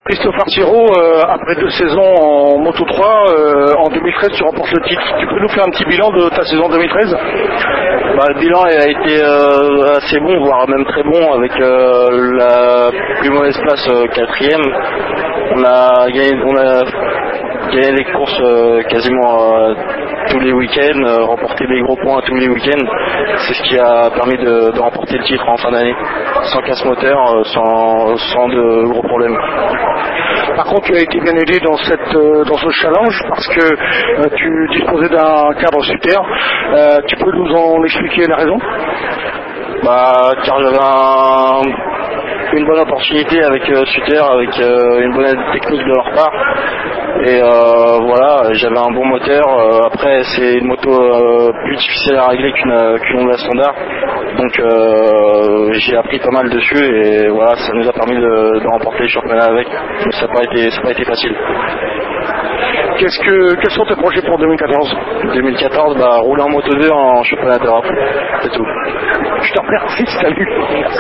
Christophe Artiro, après 2 saisons en Moto 3, en 2013 tu remportes le titre. Tu peux nous faire un petit bilan de ta saison 2013? Le bilan a été assez bon, voire même très bon, avec la plus mauvaise place 4e. On a gagné les courses quasiment tous les week-ends, remporté des gros points tous les week-ends. C'est ce qui a permis de remporter le titre en fin d'année, sans casse moteur, sans de gros problèmes. Par contre, tu as été bien aidé dans ce challenge parce que tu disposais d'un cadre Suter. Tu peux nous en expliquer la raison? Car j'avais une bonne opportunité avec Suter, avec une bonne technique de leur part. Et voilà, j'avais un bon moteur. Après, c'est une moto plus difficile à régler qu'une Honda standard. Donc j'ai appris pas mal dessus et voilà, ça nous a permis de remporter le championnat avec. Mais ça n'a pas été facile. Quels sont tes projets pour 2014? 2014, rouler en moto 2 en championnat d'Europe. C'est tout. Je te remercie, salut.